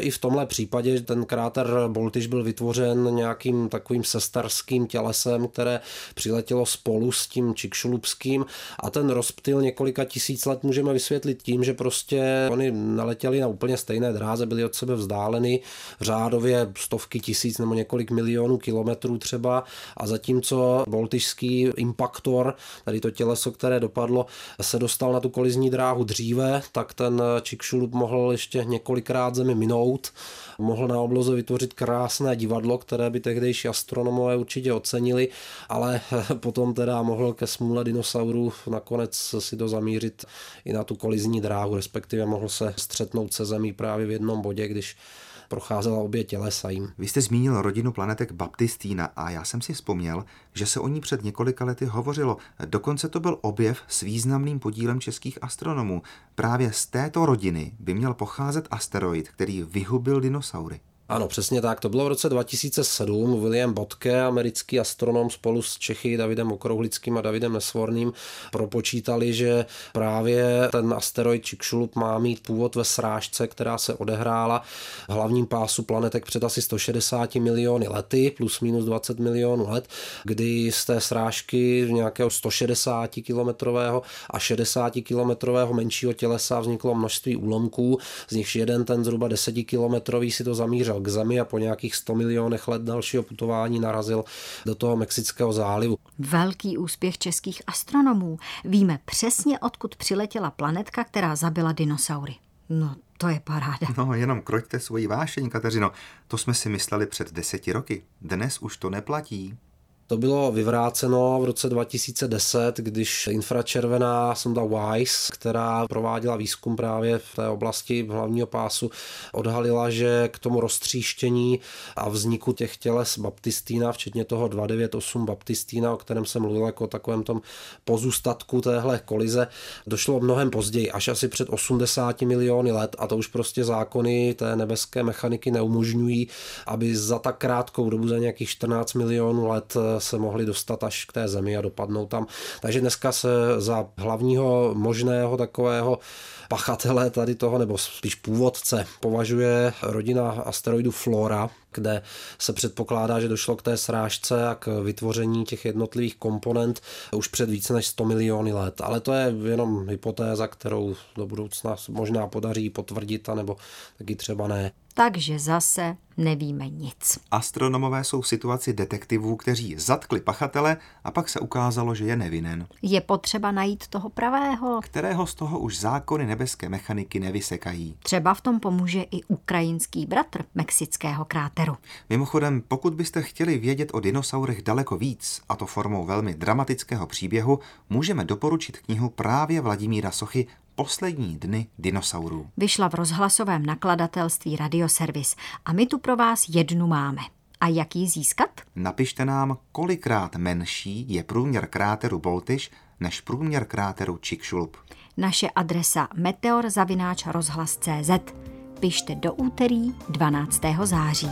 i v tomhle případě ten kráter Boltyš byl vytvořen nějakým takovým sesterským tělesem, které přiletělo spolu s tím Chicxulubským a ten rozptyl několika tisíc let můžeme vysvětlit tím, že prostě oni naletěli na úplně stejné dráze, byli od sebe vzdáleny řádově stovky tisíc nebo několik milionů kilometrů třeba a zatímco boltyšský impaktor, tady to těleso, které dopadlo, se dostal na tu kolizní dráhu dříve, tak ten Chicxulub mohl ještě několikrát Zemi minout, mohl na obloze vytvořit krásné divadlo, které by tehdejší astronomové určitě ocenili, ale potom teda mohl ke smůle dinosaurů nakonec si to zamířit i na tu kolizní dráhu, respektive mohl se střetnout se Zemí právě v jednom bodě, když procházela obě tělesa jim. Vy jste zmínil rodinu planetek Baptistina a já jsem si vzpomněl, že se o ní před několika lety hovořilo. Dokonce to byl objev s významným podílem českých astronomů. Právě z této rodiny by měl pocházet asteroid, který vyhubil dinosaury. Ano, přesně tak. To bylo v roce dva tisíce sedm. William Botke, americký astronom, spolu s Čechy Davidem Okrouhlickým a Davidem Nesvorným propočítali, že právě ten asteroid Chicxulub má mít původ ve srážce, která se odehrála v hlavním pásu planetek před asi sto šedesáti miliony lety, plus minus dvacet milionů let, kdy z té srážky nějakého sto šedesáti kilometrového a šedesáti kilometrového menšího tělesa vzniklo množství úlomků, z nichž jeden, ten zhruba desetikilometrový, si to zamířil k Zemi a po nějakých sto milionech let dalšího putování narazil do toho Mexického zálivu. Velký úspěch českých astronomů. Víme přesně, odkud přiletěla planetka, která zabila dinosaury. No, to je paráda. No, jenom kroťte svoji vášeň, Kateřino. To jsme si mysleli před deseti roky. Dnes už to neplatí. To bylo vyvráceno v roce dva tisíce deset, když infračervená sonda WISE, která prováděla výzkum právě v té oblasti hlavního pásu, odhalila, že k tomu roztříštění a vzniku těch těles Baptistina, včetně toho dva devět osm Baptistina, o kterém jsem mluvil jako o takovém tom pozůstatku téhle kolize, došlo mnohem později, až asi před osmdesáti miliony let, a to už prostě zákony té nebeské mechaniky neumožňují, aby za tak krátkou dobu, za nějakých čtrnáct milionů let, se mohli dostat až k té Zemi a dopadnout tam. Takže dneska se za hlavního možného takového pachatele tady toho, nebo spíš původce, považuje rodina asteroidu Flora, kde se předpokládá, že došlo k té srážce a k vytvoření těch jednotlivých komponent už před více než sto miliony let. Ale to je jenom hypotéza, kterou do budoucna možná podaří potvrdit, anebo taky třeba ne. Takže zase nevíme nic. Astronomové jsou v situaci detektivů, kteří zatkli pachatele a pak se ukázalo, že je nevinen. Je potřeba najít toho pravého, kterého z toho už zákony nebeské mechaniky nevysekají. Třeba v tom pomůže i ukrajinský bratr Mexického kráteru. Mimochodem, pokud byste chtěli vědět o dinosaurech daleko víc, a to formou velmi dramatického příběhu, můžeme doporučit knihu právě Vladimíra Sochy Poslední dny dinosaurů. Vyšla v rozhlasovém nakladatelství Radioservis a my tu pro vás jednu máme. A jak ji získat? Napište nám, kolikrát menší je průměr kráteru Boltyš než průměr kráteru Chicxulub. Naše adresa meteor zavináč rozhlas tečka cé zet. Pište do úterý dvanáctého září.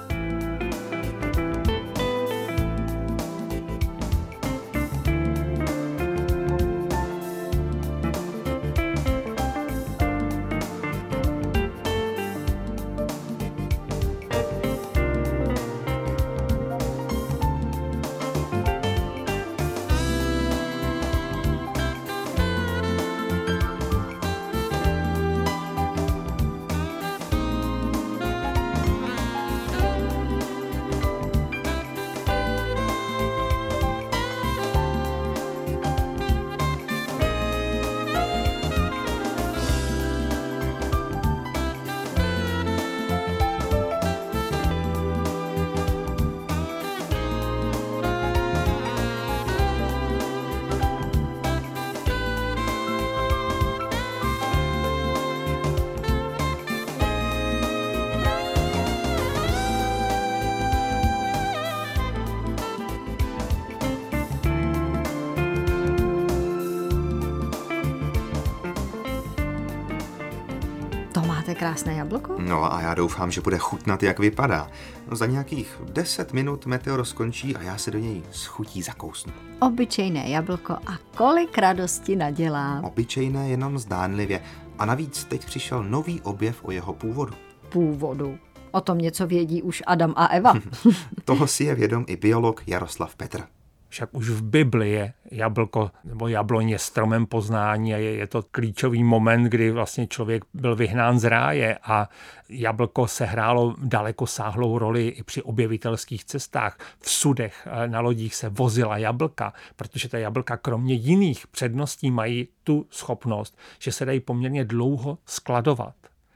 Krásné jablko? No a já doufám, že bude chutnat, jak vypadá. No, za nějakých deset minut meteor skončí a já se do něj s chutí zakousnu. Obyčejné jablko a kolik radosti nadělá. Obyčejné jenom zdánlivě. A navíc teď přišel nový objev o jeho původu. původu. O tom něco vědí už Adam a Eva. Toho si je vědom i biolog Jaroslav Petr. Však už v Bibli je jablko nebo jabloň je stromem poznání a je, je to klíčový moment, kdy vlastně člověk byl vyhnán z ráje a jablko se hrálo dalekosáhlou roli i při objevitelských cestách. V sudech na lodích se vozila jablka, protože ta jablka kromě jiných předností mají tu schopnost, že se dají poměrně dlouho skladovat.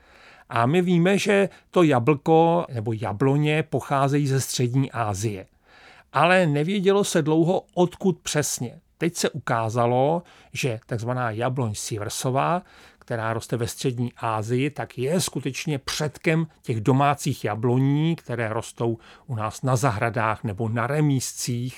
A my víme, že to jablko nebo jabloně pocházejí ze střední Asie. Ale nevědělo se dlouho, odkud přesně. Teď se ukázalo, že takzvaná jabloň Sieversová, která roste ve střední Asii, tak je skutečně předkem těch domácích jabloní, které rostou u nás na zahradách nebo na remízcích.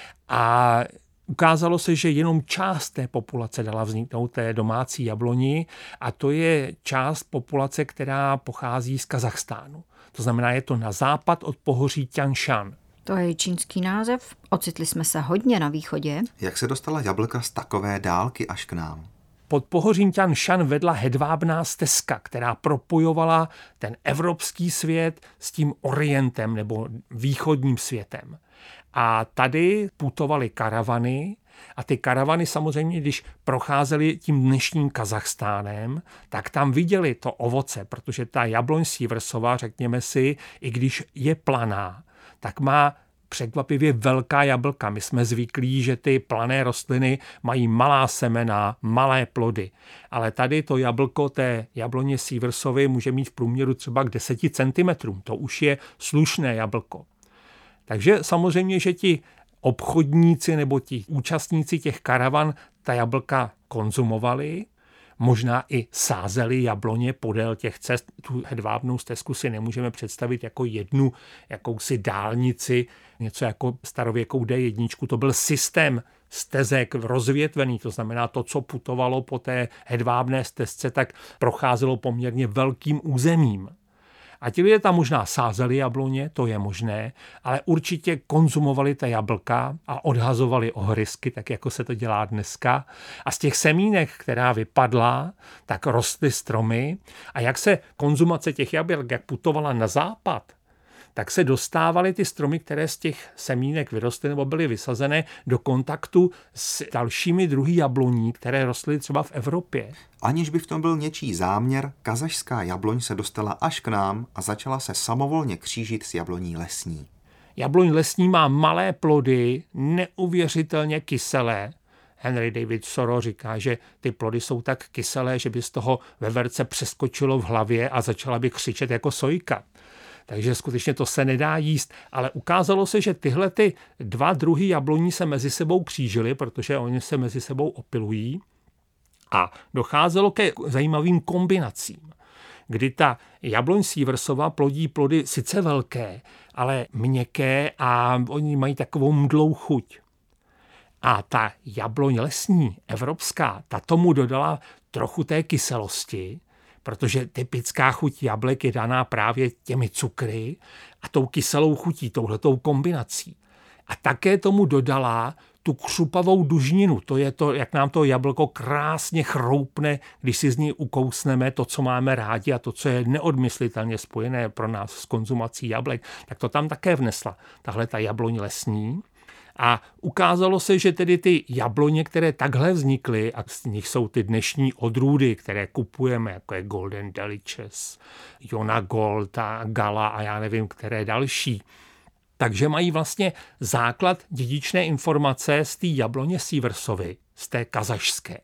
A ukázalo se, že jenom část té populace dala vzniknout té domácí jabloni a to je část populace, která pochází z Kazachstánu. To znamená, je to na západ od pohoří Tianshan. To je čínský název. Ocitli jsme se hodně na východě. Jak se dostala jablka z takové dálky až k nám? Pod pohořím Tianshan vedla hedvábná stezka, která propojovala ten evropský svět s tím orientem nebo východním světem. A tady putovaly karavany a ty karavany samozřejmě, když procházely tím dnešním Kazachstánem, tak tam viděli to ovoce, protože ta jabloň Sieversová, řekněme si, i když je planá, tak má překvapivě velká jablka. My jsme zvyklí, že ty plané rostliny mají malá semena, malé plody. Ale tady to jablko té jabloně Sieversovy může mít v průměru třeba k deseti centimetrům. To už je slušné jablko. Takže samozřejmě, že ti obchodníci nebo ti účastníci těch karavan ta jablka konzumovali, možná i sázeli jabloně podél těch cest. Tu hedvábnou stezku si nemůžeme představit jako jednu jakousi dálnici, něco jako starověkou dé jedna. To byl systém stezek rozvětvený, to znamená to, co putovalo po té hedvábné stezce, tak procházelo poměrně velkým územím. A ti lidé tam možná sázeli jabloně, to je možné, ale určitě konzumovali ta jablka a odhazovali ohrysky, tak jako se to dělá dneska. A z těch semínek, která vypadla, tak rostly stromy. A jak se konzumace těch jablek, jak putovala na západ, tak se dostávaly ty stromy, které z těch semínek vyrostly nebo byly vysazené, do kontaktu s dalšími druhy jabloní, které rostly třeba v Evropě. Aniž by v tom byl něčí záměr, kazašská jabloň se dostala až k nám a začala se samovolně křížit s jabloní lesní. Jabloň lesní má malé plody, neuvěřitelně kyselé. Henry David Thoreau říká, že ty plody jsou tak kyselé, že by z toho veverce přeskočilo v hlavě a začala by křičet jako sojka. Takže skutečně to se nedá jíst, ale ukázalo se, že tyhle ty dva druhy jabloní se mezi sebou křížily, protože oni se mezi sebou opilují a docházelo ke zajímavým kombinacím, kdy ta jabloň Sieversova plodí plody sice velké, ale měkké a oni mají takovou mdlou chuť. A ta jabloň lesní, evropská, ta tomu dodala trochu té kyselosti, protože typická chuť jablek je daná právě těmi cukry a tou kyselou chutí, touhletou kombinací. A také tomu dodala tu křupavou dužninu. To je to, jak nám to jablko krásně chroupne, když si z ní ukousneme to, co máme rádi a to, co je neodmyslitelně spojené pro nás s konzumací jablek, tak to tam také vnesla tahle ta jabloň lesní. A ukázalo se, že tedy ty jabloně, které takhle vznikly, a z nich jsou ty dnešní odrůdy, které kupujeme, jako je Golden Delicious, Jona Gold a Gala a já nevím, které další, takže mají vlastně základ dědičné informace z té jabloně Sieversovy, z té kazašské.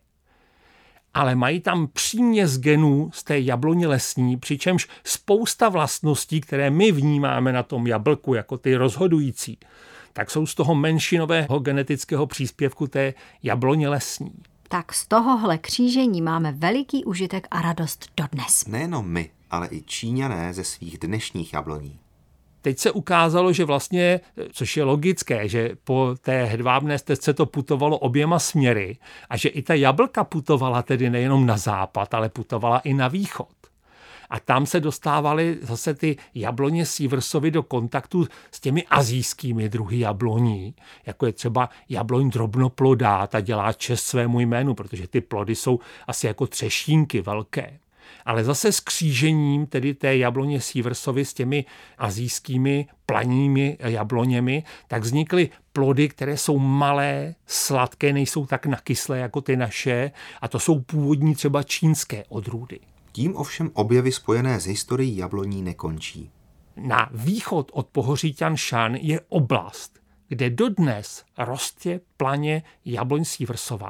Ale mají tam příměs genů z té jabloně lesní, přičemž spousta vlastností, které my vnímáme na tom jablku jako ty rozhodující, tak jsou z toho menšinového genetického příspěvku té jabloně lesní. Tak z tohohle křížení máme veliký užitek a radost dodnes. Nejenom my, ale i Číňané ze svých dnešních jabloní. Teď se ukázalo, že vlastně, což je logické, že po té hedvábné stezce to putovalo oběma směry a že i ta jablka putovala tedy nejenom na západ, ale putovala i na východ. A tam se dostávaly zase ty jabloně Sieversovy do kontaktu s těmi asijskými druhy jabloní, jako je třeba jabloň drobnoplodá, ta dělá čest svému jménu, protože ty plody jsou asi jako třešínky velké. Ale zase s křížením tedy té jabloně Sieversovy s těmi asijskými planými jabloněmi, tak vznikly plody, které jsou malé, sladké, nejsou tak nakyslé jako ty naše, a to jsou původní třeba čínské odrůdy. Tím ovšem objevy spojené s historií jabloní nekončí. Na východ od pohoří Tian Shan je oblast, kde dodnes roste planě jabloň Sieversova.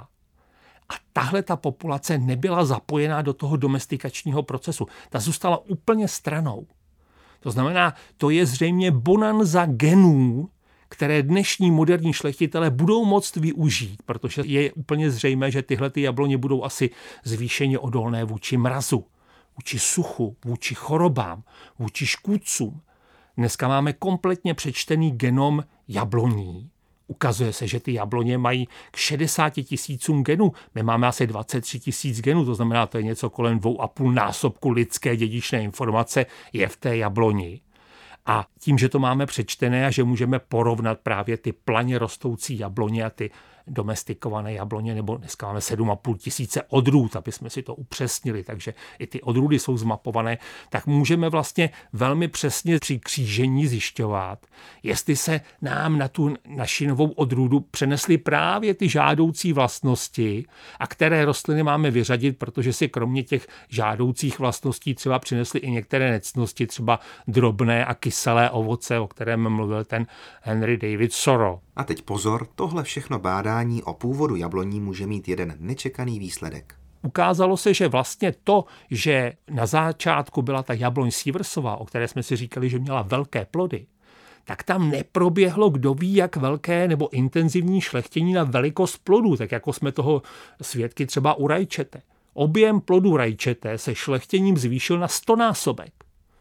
A tahle ta populace nebyla zapojená do toho domestikačního procesu. Ta zůstala úplně stranou. To znamená, to je zřejmě bonanza genů, které dnešní moderní šlechtitelé budou moct využít, protože je úplně zřejmé, že tyhle ty jabloně budou asi zvýšeně odolné vůči mrazu, vůči suchu, vůči chorobám, vůči škůdcům. Dneska máme kompletně přečtený genom jabloní. Ukazuje se, že ty jabloně mají k šedesáti tisícům genů. My máme asi dvacet tři tisíc genů, to znamená, to je něco kolem dvou a půl násobku lidské dědičné informace je v té jabloni. A tím, že to máme přečtené a že můžeme porovnat právě ty planě rostoucí jabloně a ty domestikované jabloně, nebo dneska máme sedm a půl tisíce odrůd, aby jsme si to upřesnili, takže i ty odrůdy jsou zmapované, tak můžeme vlastně velmi přesně při křížení zjišťovat, jestli se nám na tu naši novou odrůdu přenesly právě ty žádoucí vlastnosti, a které rostliny máme vyřadit, protože si kromě těch žádoucích vlastností třeba přinesly i některé nectnosti, třeba drobné a kyselé ovoce, o kterém mluvil ten Henry David Thoreau. A teď pozor, tohle všechno bádání o původu jabloní může mít jeden nečekaný výsledek. Ukázalo se, že vlastně to, že na začátku byla ta jabloň Sieversová, o které jsme si říkali, že měla velké plody, tak tam neproběhlo kdo ví jak velké nebo intenzivní šlechtění na velikost plodů, tak jako jsme toho svědky třeba u rajčete. Objem plodu rajčete se šlechtěním zvýšil na stonásobek.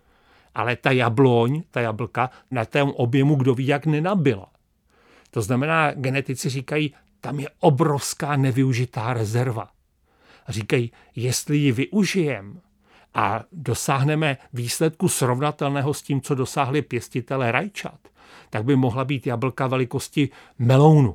Ale ta jabloň, ta jablka na tom objemu kdo ví jak nenabyla. To znamená, genetici říkají, tam je obrovská nevyužitá rezerva. Říkají, jestli ji využijeme a dosáhneme výsledku srovnatelného s tím, co dosáhli pěstitelé rajčat, tak by mohla být jablka velikosti melounu.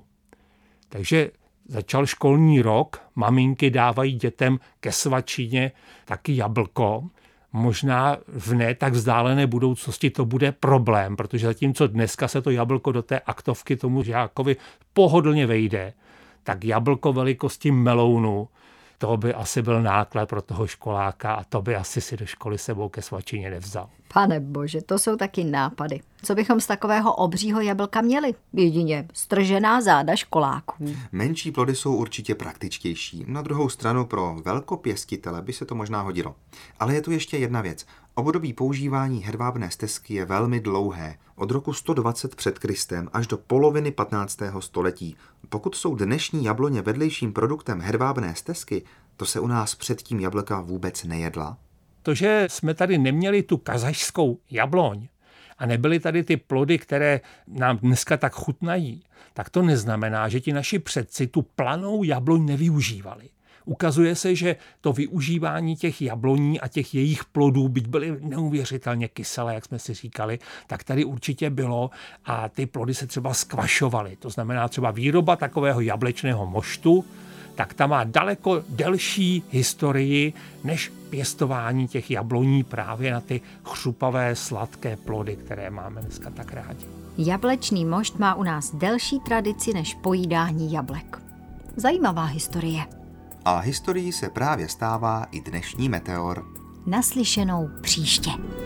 Takže začal školní rok, maminky dávají dětem ke svačině taky jablko. Možná v ne tak vzdálené budoucnosti to bude problém, protože zatímco dneska se to jablko do té aktovky tomu žákovi pohodlně vejde, tak jablko velikosti melounu, to by asi byl náklad pro toho školáka a to by asi si do školy sebou ke svačině nevzal. Pane bože, to jsou taky nápady. Co bychom z takového obřího jablka měli? Jedině stržená záda školáků. Menší plody jsou určitě praktičtější. Na druhou stranu pro velkopěstitele by se to možná hodilo. Ale je tu ještě jedna věc. Období používání hedvábné stezky je velmi dlouhé. Od roku sto dvacet před Kristem až do poloviny patnáctého století. Pokud jsou dnešní jabloně vedlejším produktem hedvábné stezky, to se u nás předtím jablka vůbec nejedla. To, že jsme tady neměli tu kazašskou jabloň a nebyly tady ty plody, které nám dneska tak chutnají, tak to neznamená, že ti naši předci tu planou jabloň nevyužívali. Ukazuje se, že to využívání těch jabloní a těch jejich plodů, byť byly neuvěřitelně kyselé, jak jsme si říkali, tak tady určitě bylo a ty plody se třeba skvašovaly. To znamená třeba výroba takového jablečného moštu, tak ta má daleko delší historii než pěstování těch jabloní právě na ty chřupavé, sladké plody, které máme dneska tak rádi. Jablečný mošt má u nás delší tradici než pojídání jablek. Zajímavá historie. A historií se právě stává i dnešní meteor. Naslyšenou příště.